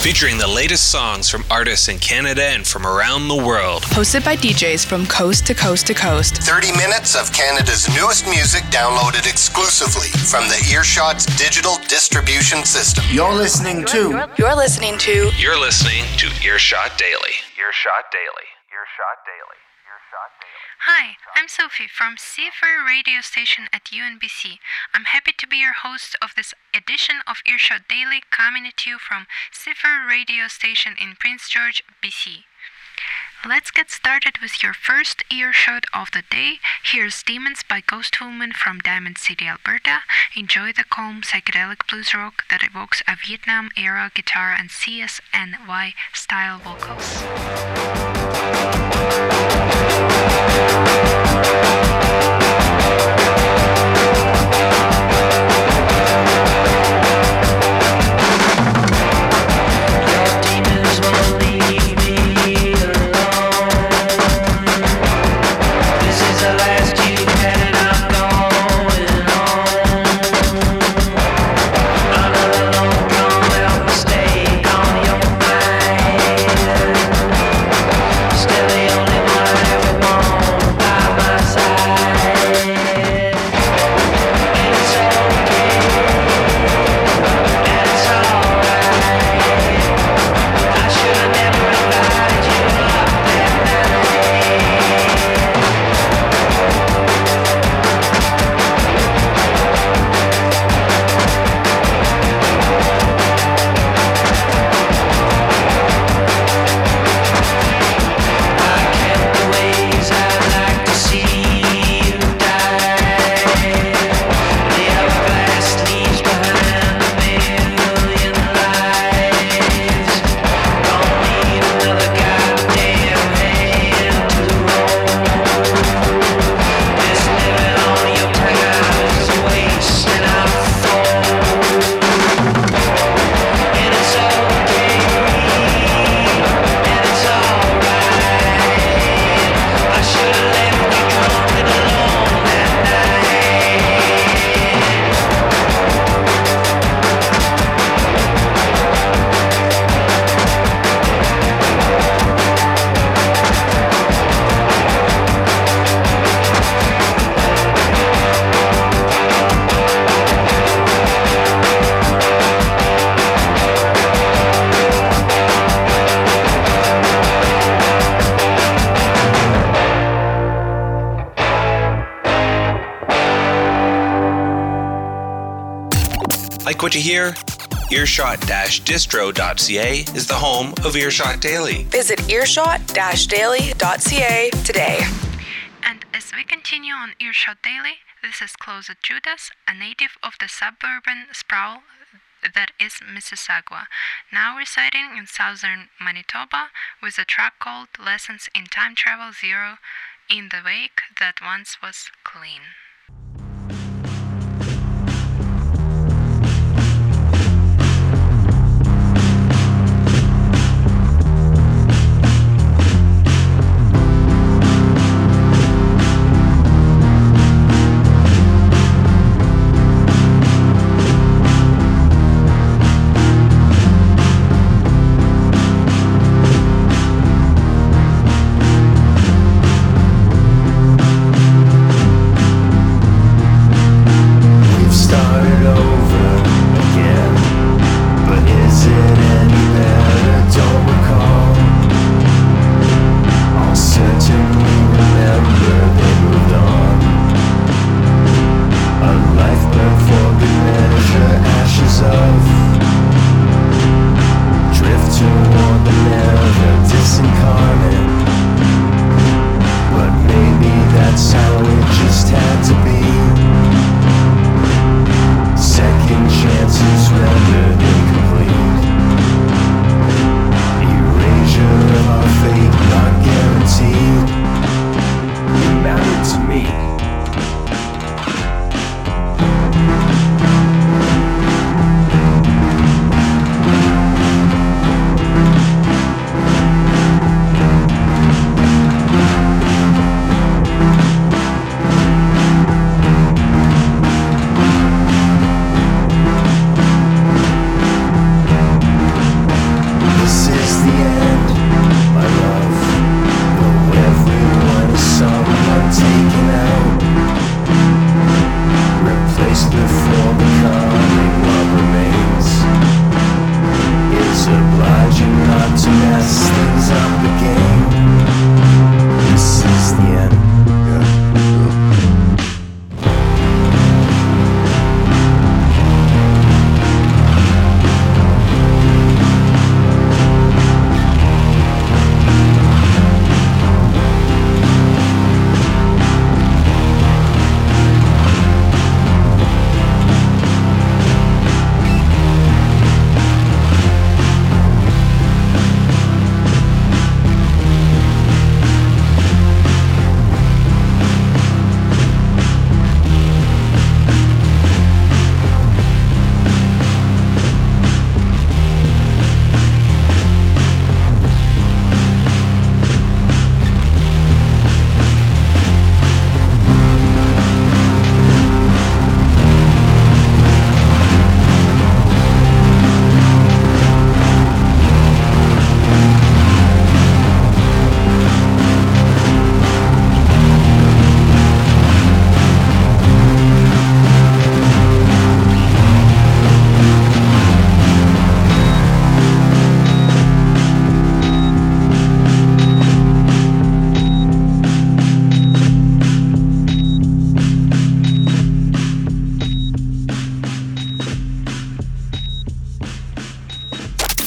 featuring the latest songs from artists in Canada and from around the world. Hosted by DJs from coast to coast to coast. 30 minutes of Canada's newest music downloaded exclusively from the Earshot's digital distribution system. You're listening to Earshot Daily. Earshot Daily. Earshot Daily. Earshot Daily. Hi, I'm Sophie from CFR radio station at UNBC. I'm happy to be your host of this edition of Earshot Daily, coming to you from CFR radio station in Prince George, BC. Let's get started with your first earshot of the day. Here's Demons by Ghost Woman from Diamond City, Alberta. Enjoy the calm psychedelic blues rock that evokes a Vietnam-era guitar and CSNY style vocals. Like what you hear? Earshot-distro.ca is the home of Earshot Daily. Visit earshot-daily.ca today. And as we continue on Earshot Daily, this is Closet Judas, a native of the suburban sprawl that is Mississauga, now residing in southern Manitoba, with a track called Lessons in Time Travel Zero, in the wake that once was clean.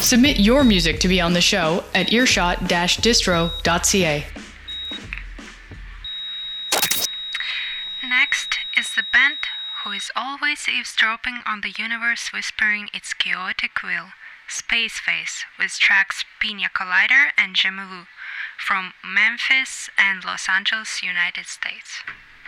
Submit your music to be on the show at earshot-distro.ca. Next is the band who is always eavesdropping on the universe, whispering its chaotic will, Space Face, with tracks Pina Collider and Jemelu from Memphis and Los Angeles, United States.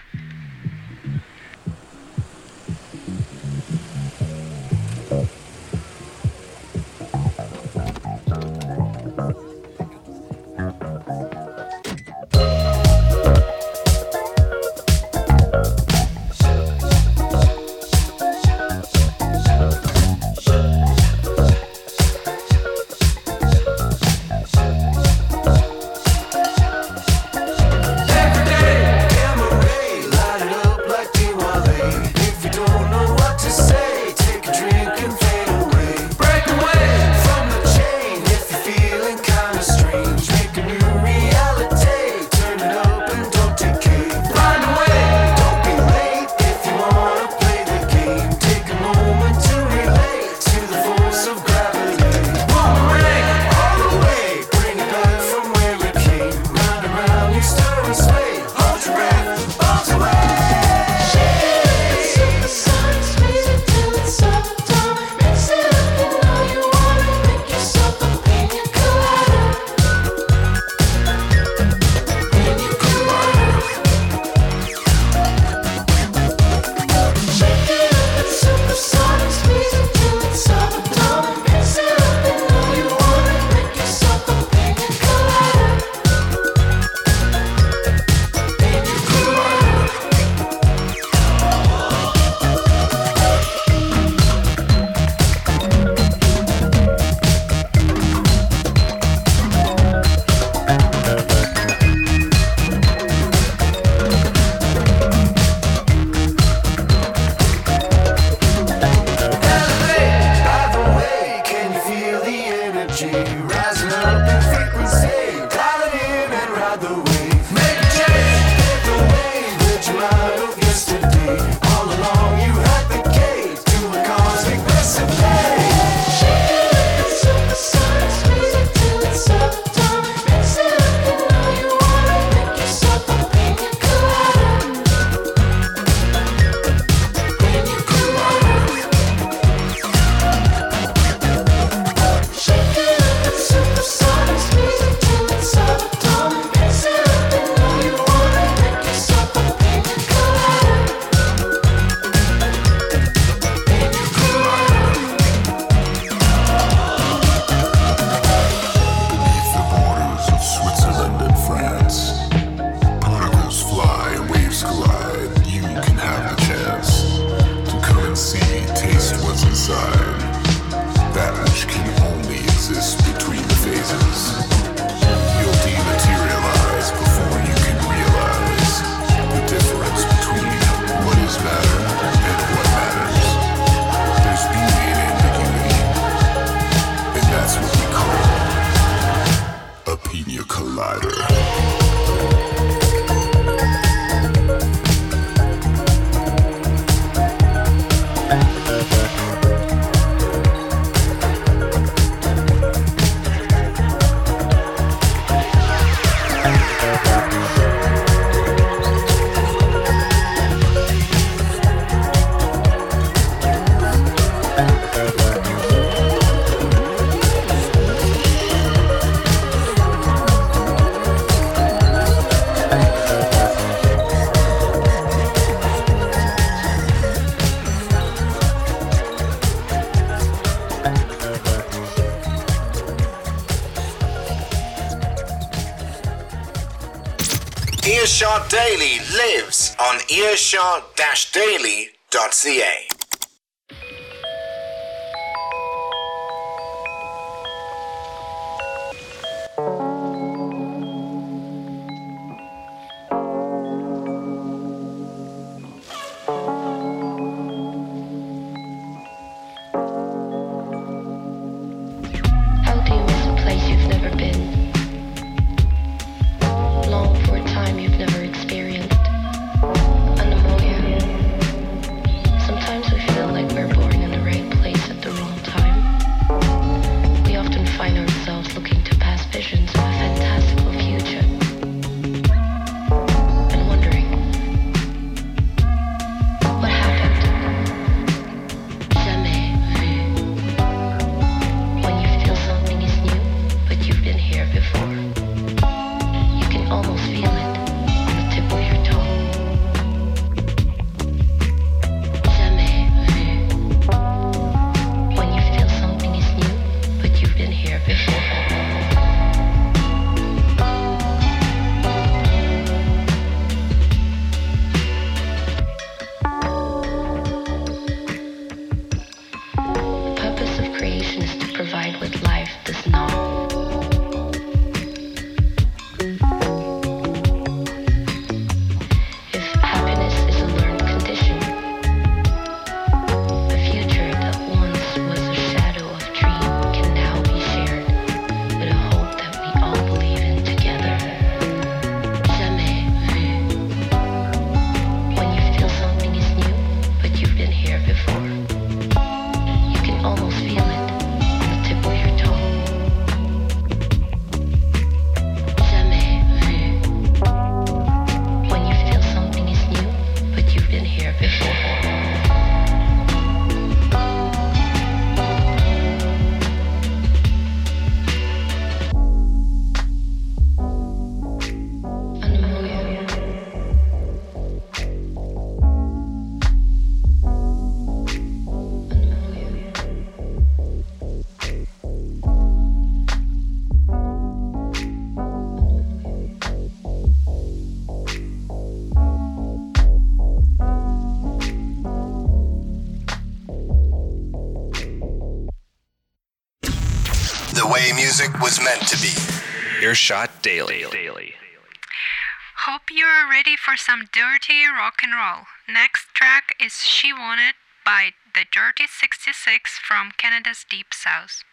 Earshot Daily lives on earshot-daily.ca. Sometimes way music was meant to be. Earshot Daily. Hope you're ready for some dirty rock and roll. Next track is She Wanted by the Dirty 66 from Canada's Deep South.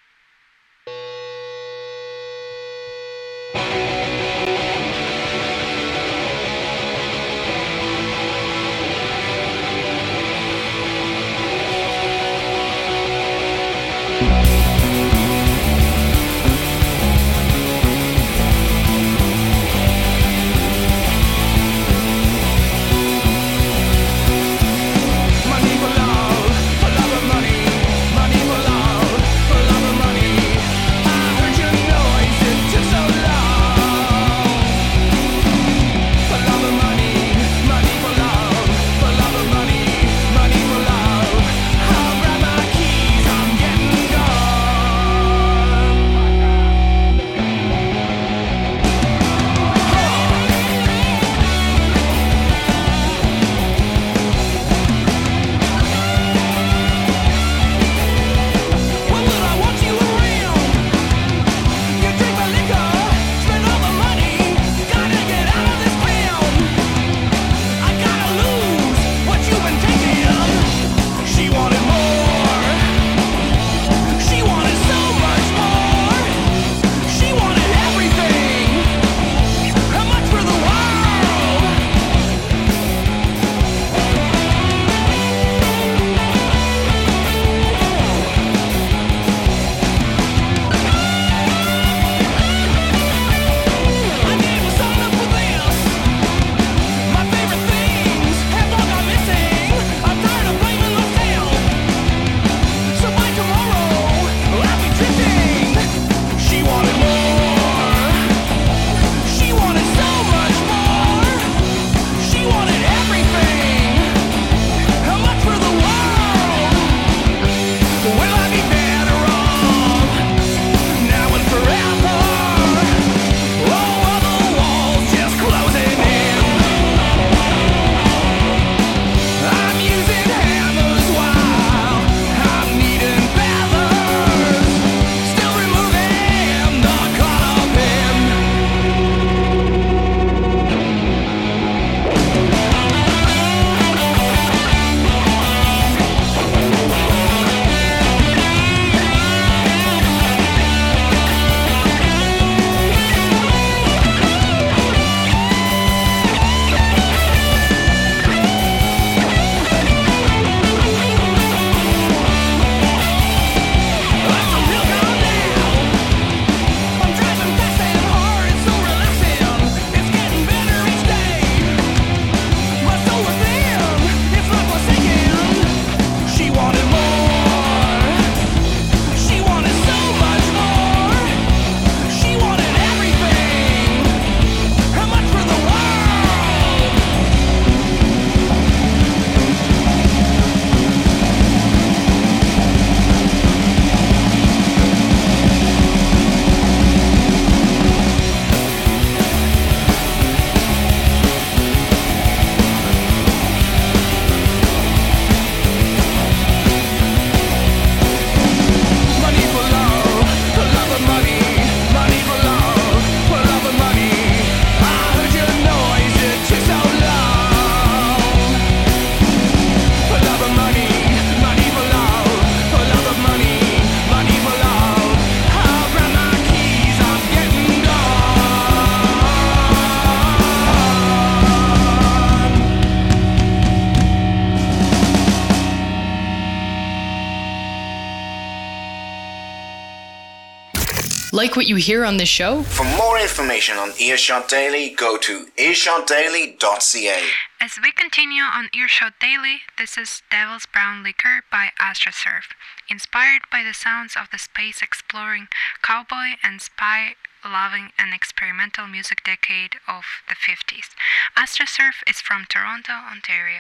Like what you hear on this show? For more information on Earshot Daily, go to earshotdaily.ca. As we continue on Earshot Daily, this is Devil's Brown Liquor by Astrosurf, inspired by the sounds of the space-exploring, cowboy and spy-loving and experimental music decade of the 50s. Astrosurf is from Toronto, Ontario.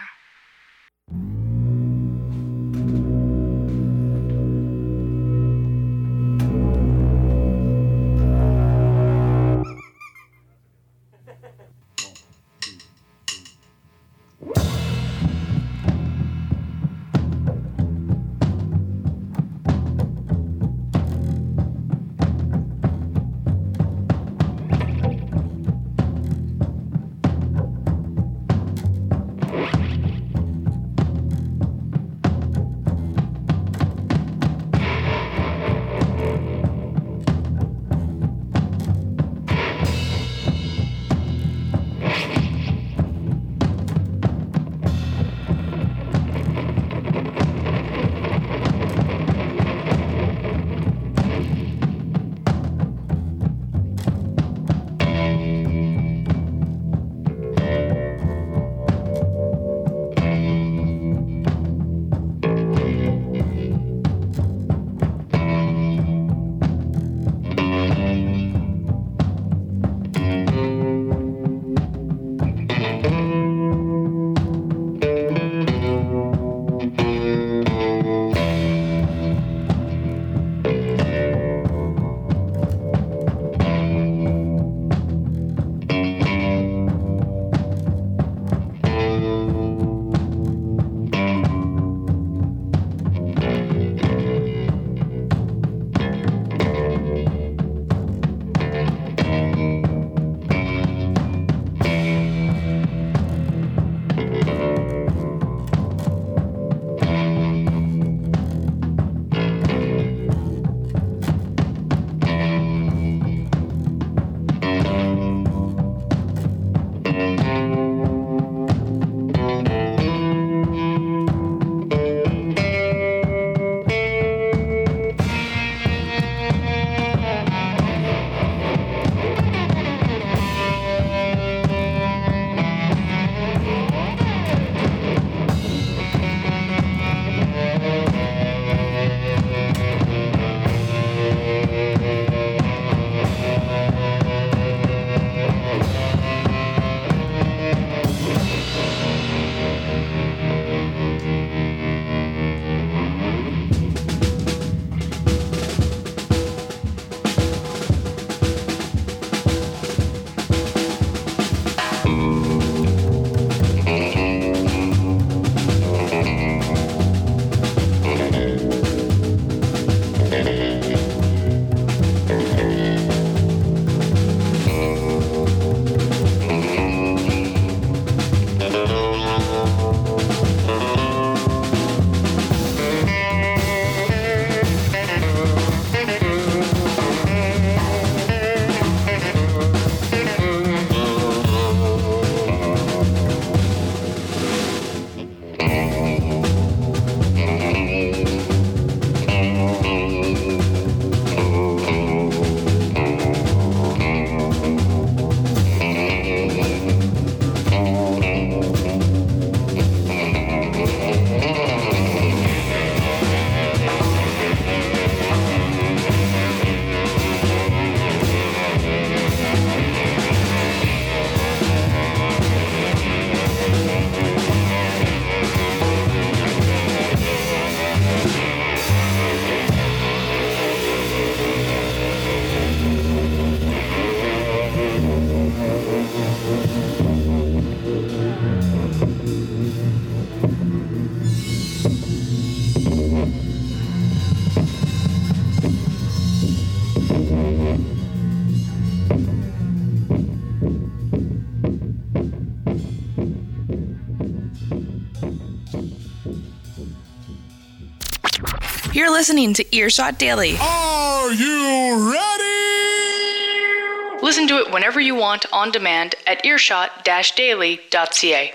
listening to Earshot Daily. Are you ready? Listen to it whenever you want on demand at earshot-daily.ca.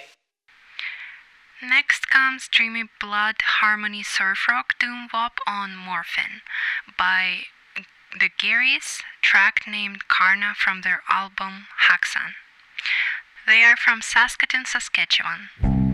Next comes Dreamy Blood Harmony Surf Rock Doom Wop on Morphin by the Garys, track named Karna from their album Haxan. They are from Saskatoon, Saskatchewan.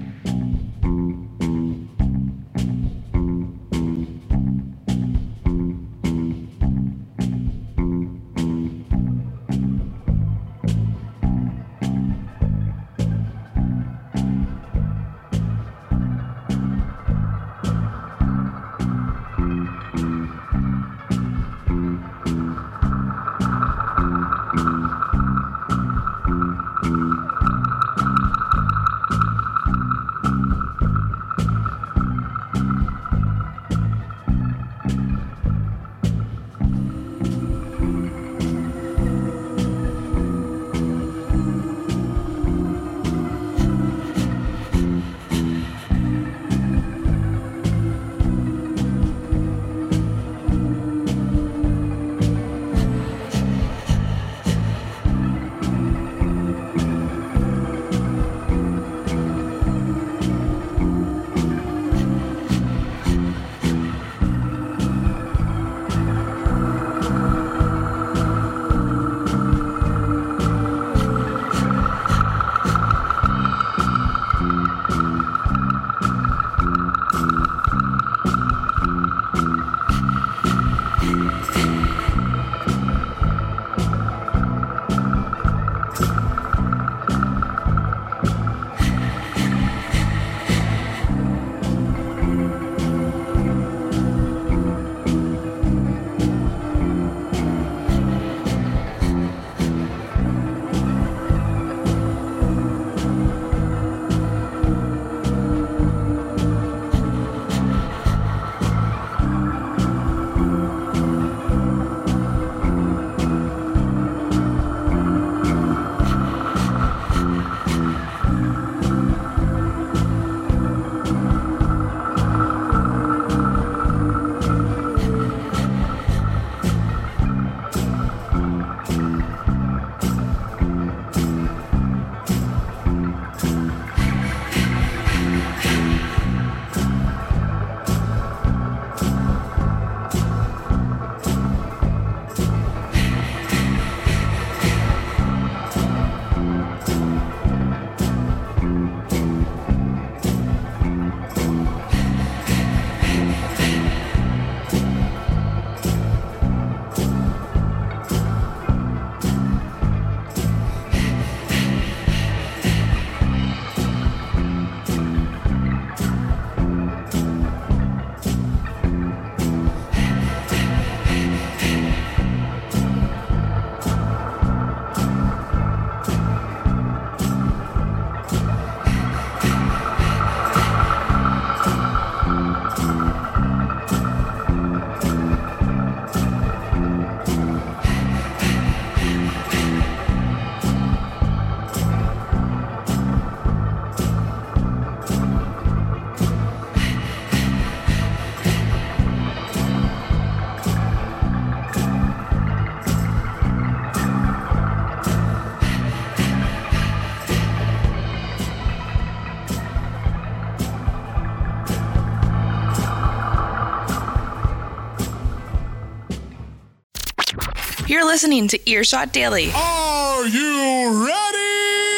You're listening to Earshot Daily. Are you ready?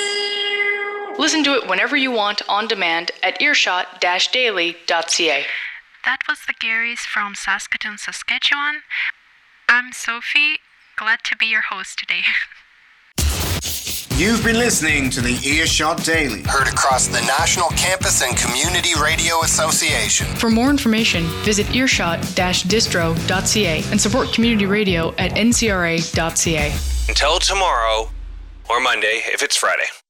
Listen to it whenever you want on demand at earshot-daily.ca. That was the Garys from Saskatoon, Saskatchewan. I'm Sophie, glad to be your host today. You've been listening to the Earshot Daily. Heard across the National Campus and Community Radio Association. For more information, visit earshot-distro.ca and support community radio at ncra.ca. Until tomorrow, or Monday if it's Friday.